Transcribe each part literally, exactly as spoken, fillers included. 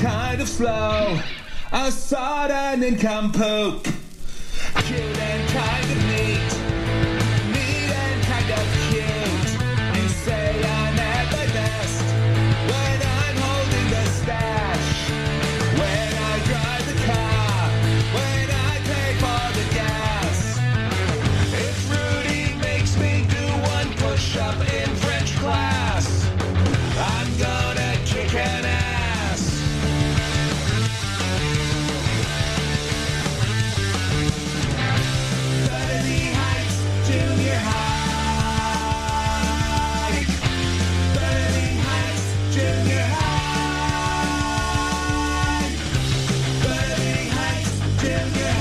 kind of slow, a sodden nincompoop. Cute and kind of neat, neat and kind of cute. You say I'm at my best when I'm holding the stash, when I drive the car, when I pay for the gas. If Rudy makes me do one push-up in French class, I'm gonna kick an ass. Bethany Heights Junior High. Bethany Heights Junior High. Bethany Heights Junior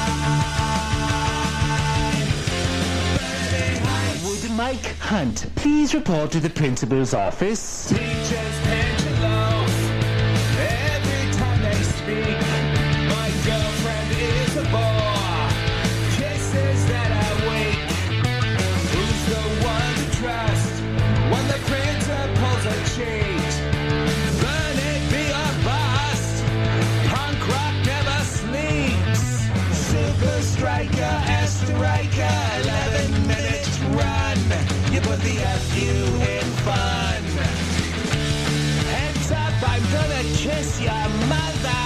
High. Bethany Heights. Would Mike Hunt please report to the principal's office? Teachers pinch a loaf every time they speak. My girlfriend is a bore. Kisses that are weak. Who's the one to trust when the principal's a cheat? Burn it, be a bust. Punk rock never sleeps. Super striker, Esterika, eleven minute run. You put the F U in fun. Heads up, I'm gonna kiss your mother.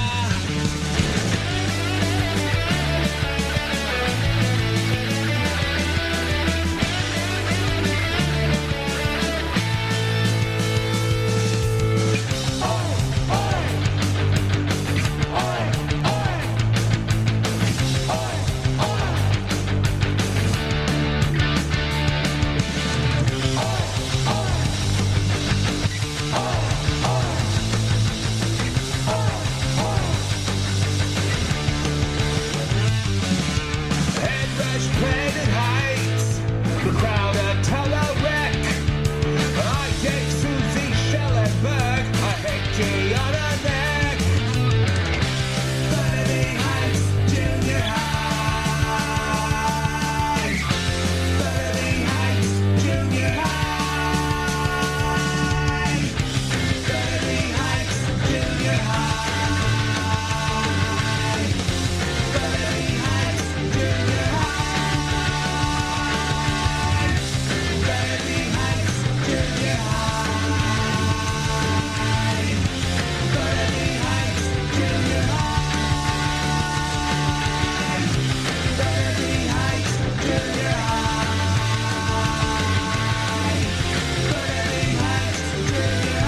Headrush Planet Heights, the crowd a Telereck. I take Susie Schellenberg, a hickey on her neck. Bethany Heights Junior High. Bethany Heights Junior High. Bethany Heights Junior High. Bethany Heights Junior High. Bethany Heights Junior High. Bethany Heights Junior High. Bethany Heights Junior High. Bethany Heights Junior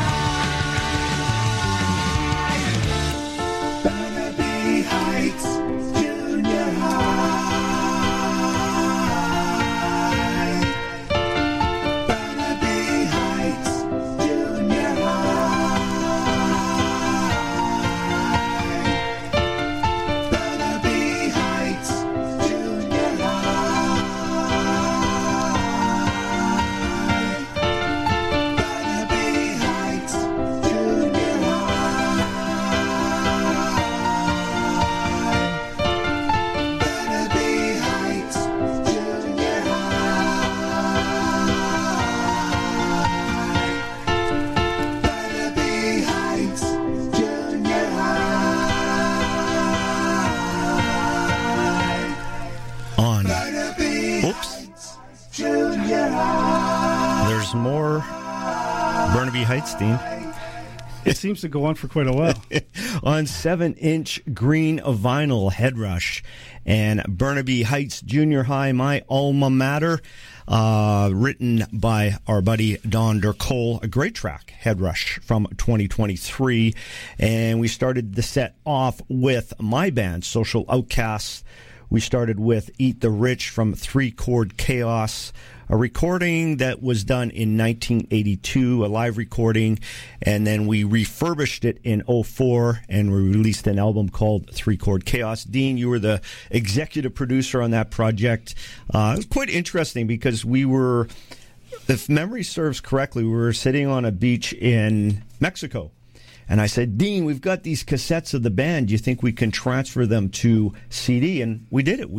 High. Bethany Heights Junior High. Bethany Heights Junior High. Bethany Heights Junior High. Bethany Heights Junior On. Oops. There's more Burnaby Heights, Dean. It seems to go on for quite a while. On seven-inch green vinyl, Headrush and Burnaby Heights Junior High, my alma mater, uh, written by our buddy Don Dercole. A great track, Headrush, from twenty twenty-three. And we started the set off with my band, Social Outcasts. We started with Eat the Rich from Three Chord Chaos, a recording that was done in nineteen eighty-two, a live recording, and then we refurbished it in oh four, and we released an album called Three Chord Chaos. Dean, you were the executive producer on that project. Uh, it was quite interesting because we were, if memory serves correctly, we were sitting on a beach in Mexico. And I said, Dean, we've got these cassettes of the band. Do you think we can transfer them to C D? And we did it. We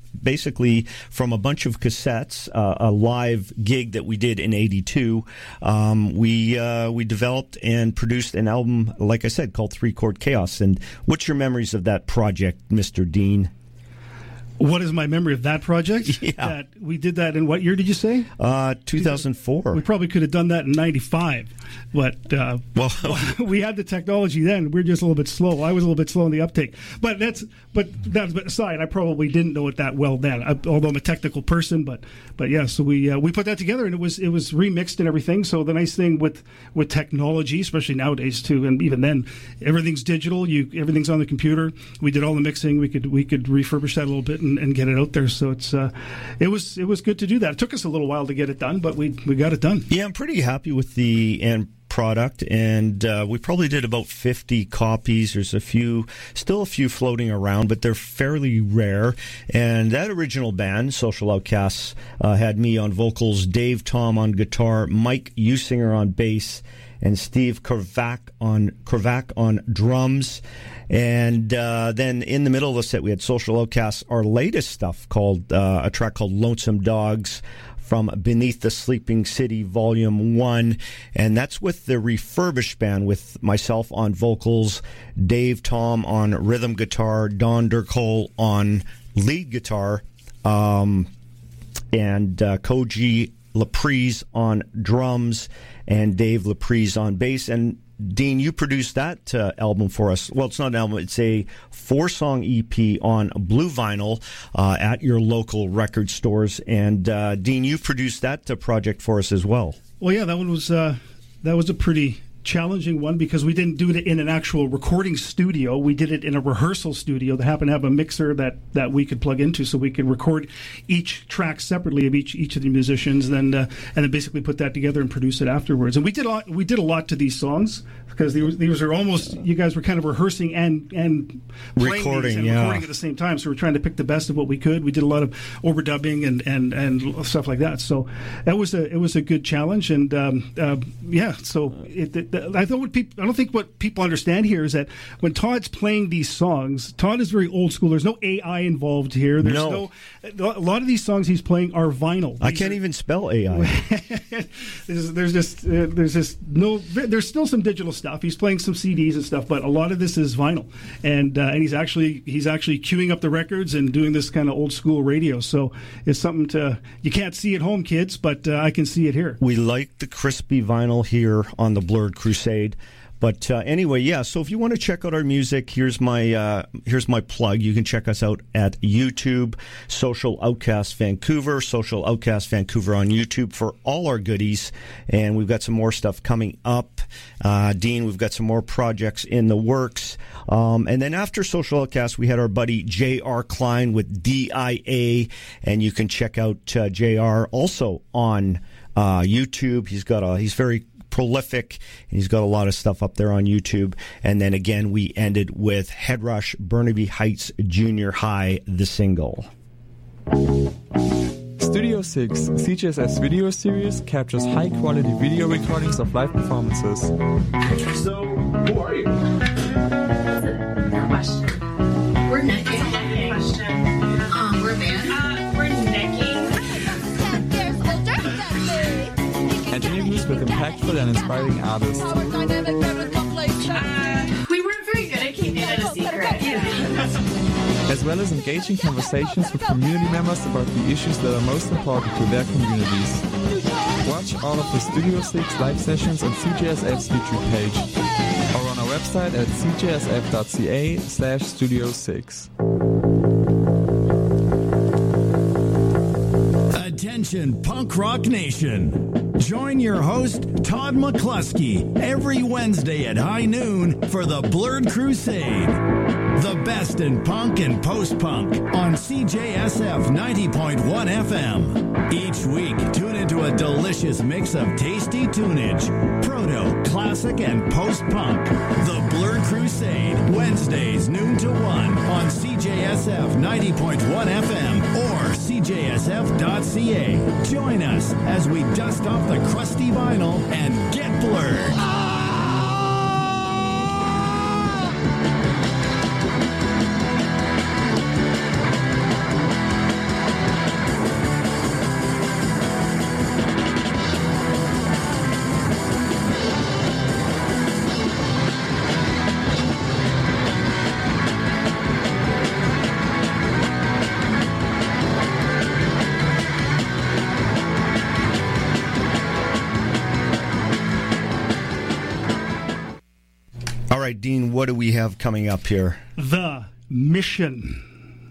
basically from a bunch of cassettes, uh, a live gig that we did in eighty-two. Um, we uh, we developed and produced an album, like I said, called Three Chord Chaos. And what's your memories of that project, Mister Dean? What is my memory of that project? Yeah. That we did that in what year did you say? Uh, two thousand four. We probably could have done that in ninety-five. But uh, well, we had the technology then. We are just a little bit slow. I was a little bit slow in the uptake. But that's but that's aside. I probably didn't know it that well then, I, although I'm a technical person. But but yeah, so we uh, we put that together, and it was it was remixed and everything. So the nice thing with with technology, especially nowadays too, and even then, everything's digital. You everything's on the computer. We did all the mixing. We could we could refurbish that a little bit and, and get it out there. So it's uh, it was it was good to do that. It took us a little while to get it done, but we we got it done. Yeah, I'm pretty happy with the end product, and uh, we probably did about fifty copies. There's a few, still a few floating around, but they're fairly rare. And that original band, Social Outcasts, uh, had me on vocals, Dave Tom on guitar, Mike Usinger on bass, and Steve Korvac on Korvac on drums. And uh, then in the middle of the set, we had Social Outcasts, our latest stuff, called uh, a track called Lonesome Dogs, from Beneath the Sleeping City, Volume one. And that's with the refurbished band, with myself on vocals, Dave Tom on rhythm guitar, Don Durkole on lead guitar, um, and uh, Koji Laprise on drums, and Dave Laprise on bass. And Dean, you produced that uh, album for us. Well, it's not an album. It's a four-song E P on blue vinyl uh, at your local record stores. And, uh, Dean, you've produced that uh, project for us as well. Well, yeah, that one was uh, that was a pretty challenging one because we didn't do it in an actual recording studio. We did it in a rehearsal studio that happened to have a mixer that, that we could plug into, so we could record each track separately of each each of the musicians, and then uh, and then basically put that together and produce it afterwards. And we did a lot, we did a lot to these songs because these, these are almost, you guys were kind of rehearsing and and playing recording, these and yeah. recording at the same time. So we're trying to pick the best of what we could. We did a lot of overdubbing and and, and stuff like that. So that was a it was a good challenge, and um, uh, yeah. So it, it, I don't what people I don't think what people understand here is that when Todd's playing these songs, Todd is very old school. There's no A I involved here. There's no. no a lot of these songs he's playing are vinyl. These I can't are, even spell A I. there's, there's just uh, there's just no. There's still some digital stuff. He's playing some C Ds and stuff, but a lot of this is vinyl, and uh, and he's actually he's actually queuing up the records and doing this kind of old school radio. So it's something to you can't see at home, kids, but uh, I can see it here. We like the crispy vinyl here on the Blurred Crusade. But uh, anyway, yeah, so if you want to check out our music, here's my uh, here's my plug. You can check us out at YouTube, Social Outcast Vancouver, Social Outcast Vancouver on YouTube for all our goodies. And we've got some more stuff coming up. Uh, Dean, we've got some more projects in the works. Um, and then after Social Outcast, we had our buddy J R Klein with D I A. And you can check out uh, J R also on uh, YouTube. He's got a, he's very prolific, and he's got a lot of stuff up there on YouTube. And then again, we ended with Headrush, Burnaby Heights Junior High, the single. Studio six, C J S F's video series, captures high-quality video recordings of live performances. So, who are you? No question. We're necking. Question. Um, we're a band. Uh, we're necking. Interviews with impactful and inspiring artists. Uh, we weren't very good at keeping it a secret. As well as engaging conversations with community members about the issues that are most important to their communities. Watch all of the Studio six live sessions on C J S F's YouTube page or on our website at c j s f dot c a slash studio six. Attention, Punk Rock Nation. Join your host, Todd McCluskey, every Wednesday at high noon for the Blurred Crusade. The best in punk and post-punk on C J S F ninety point one F M. Each week, tune into a delicious mix of tasty tunage, proto, classic, and post-punk. The Blurred Crusade, Wednesdays noon to one on C J S F ninety point one F M or c j s f dot c a. Join us as we dust off the crusty vinyl and get blurred. All right, Dean, what do we have coming up here? The Mission.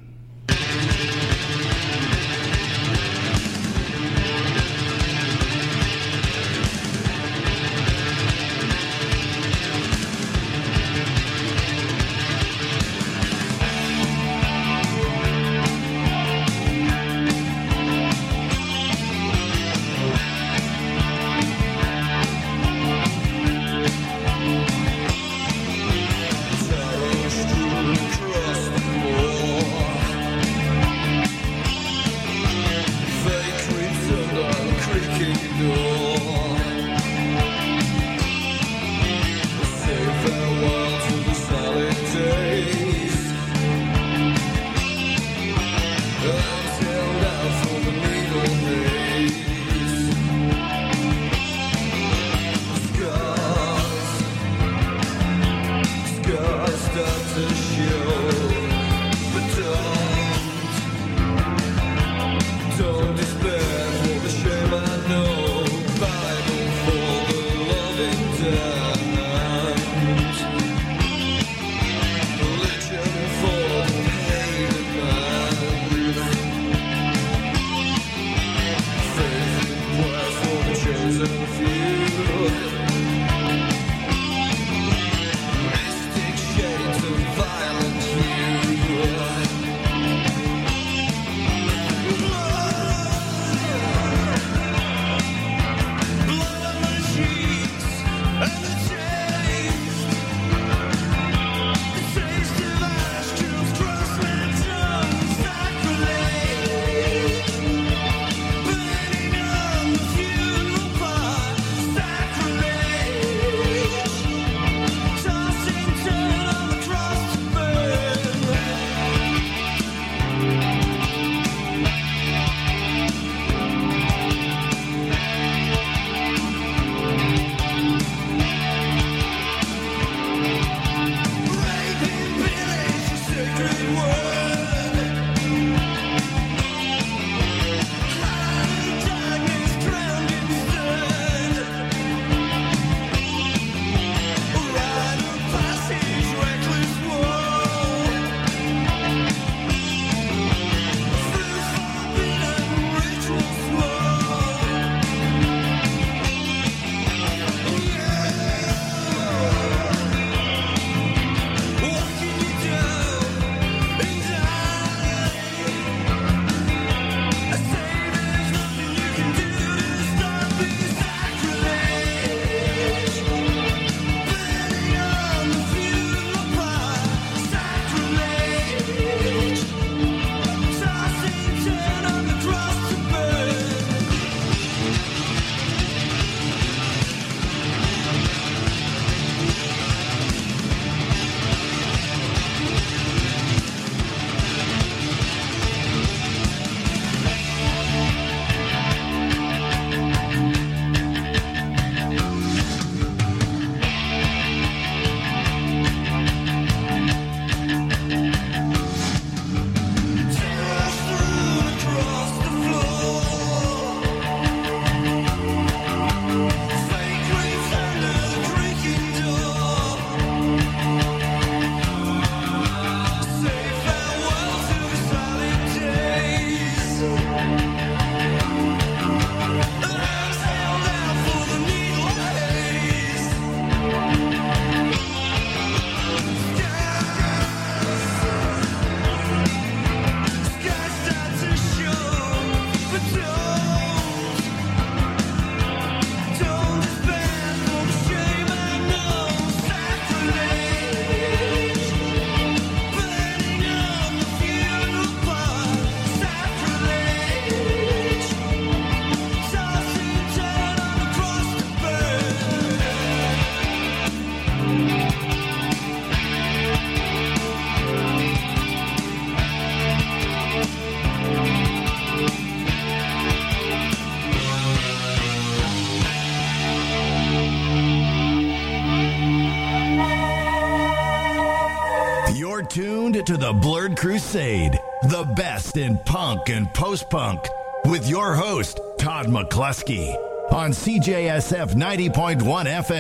tuned to the Blurred Crusade, the best in punk and post-punk, with your host, Todd McCluskey, on C J S F ninety point one F M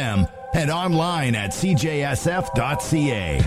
and online at c j s f dot c a.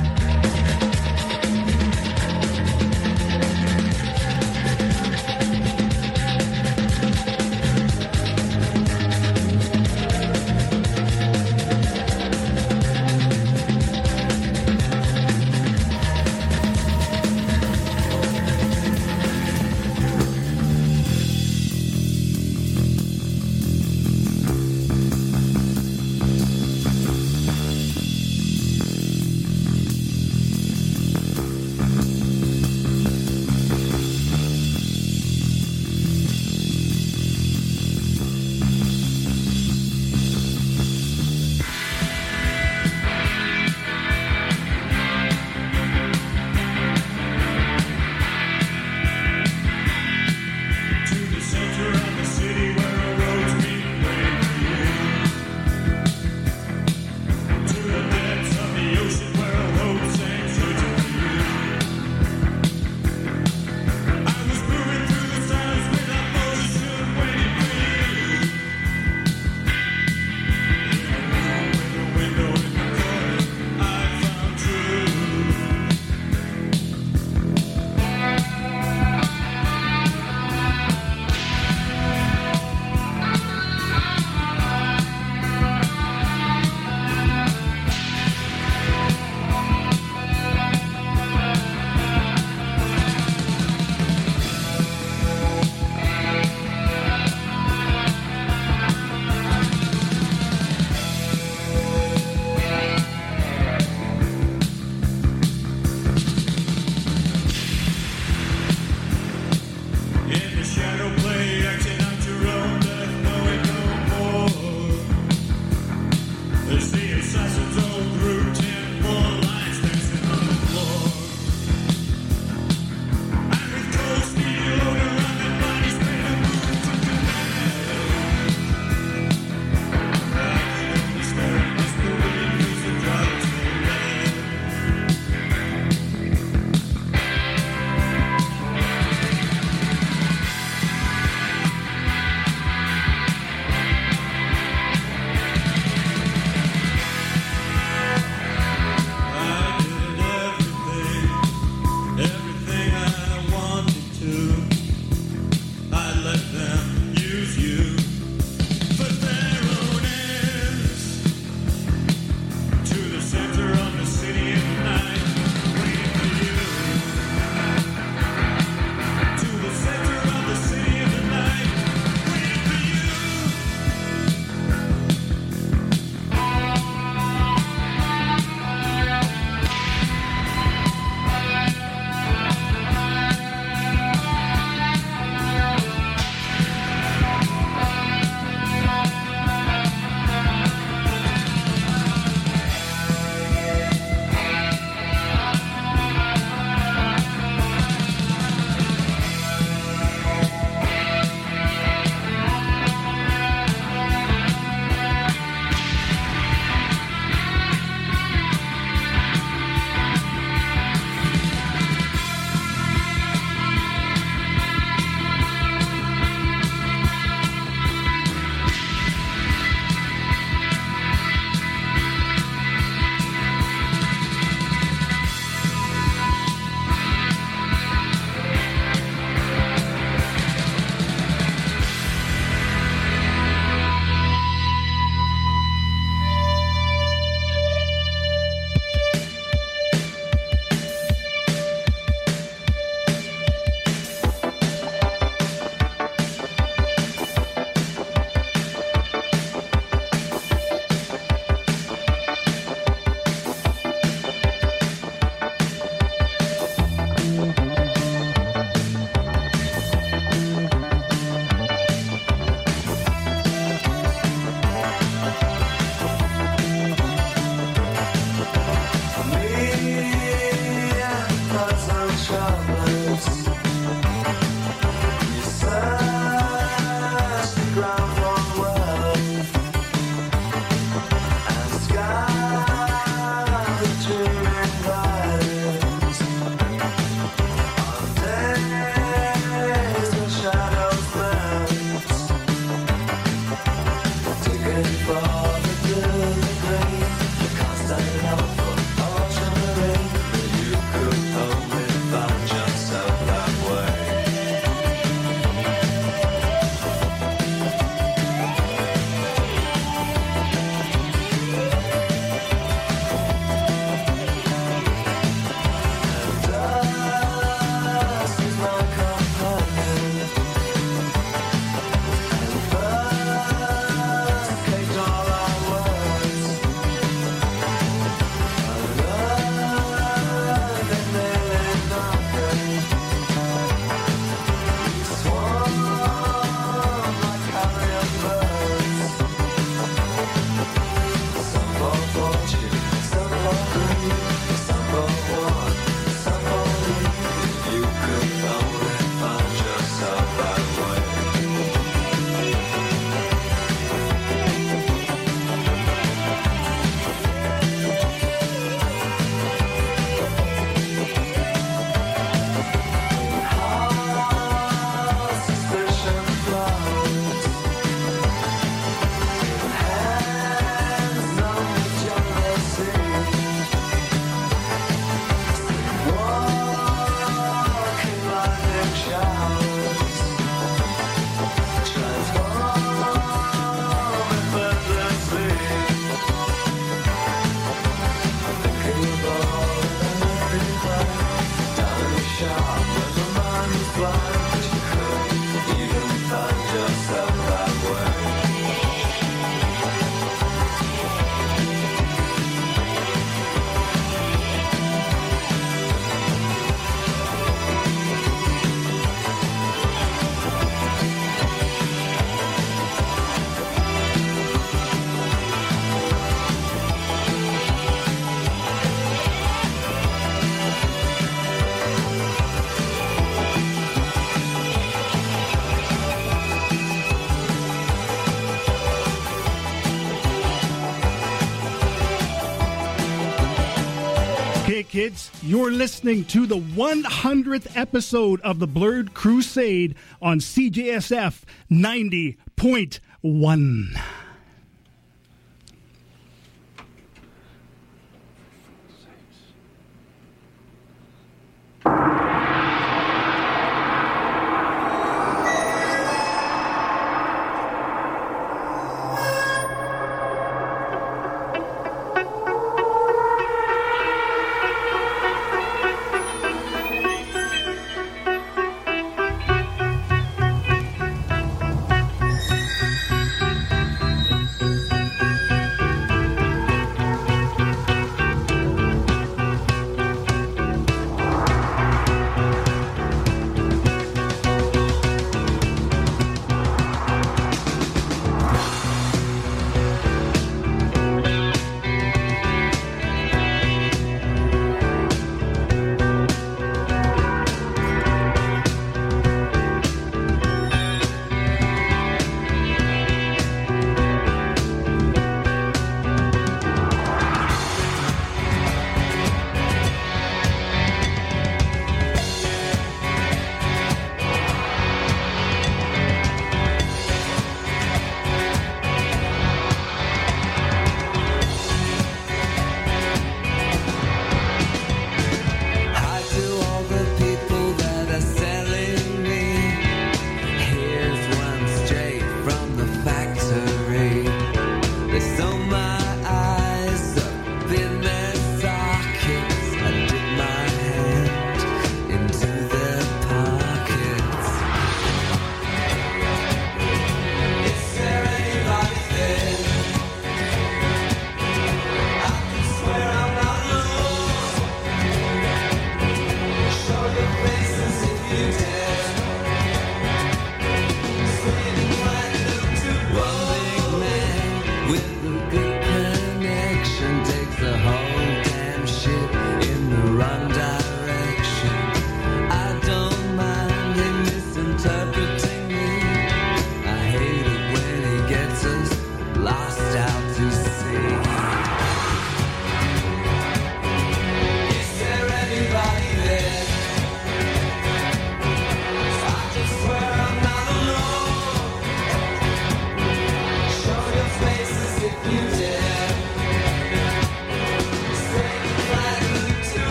kids. You're listening to the one hundredth episode of the Blurred Crusade on C J S F ninety point one.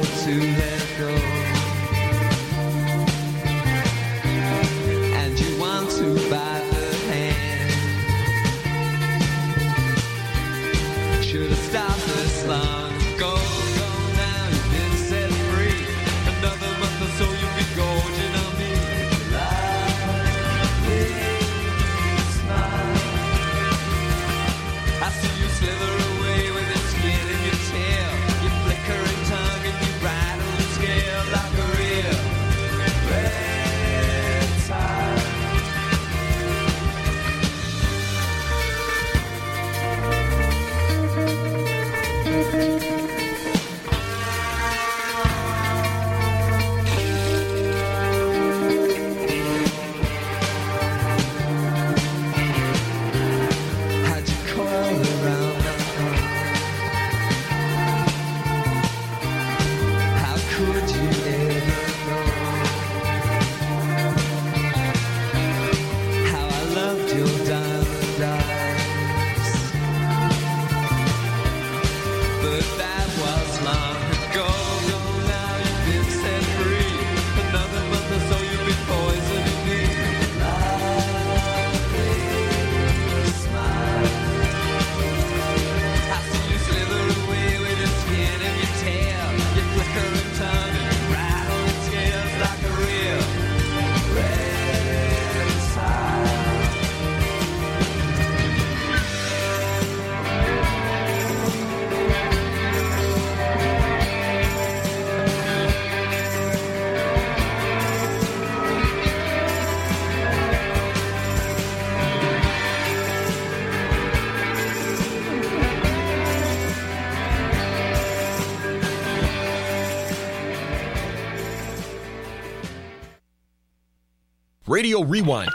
And you want Radio Rewind.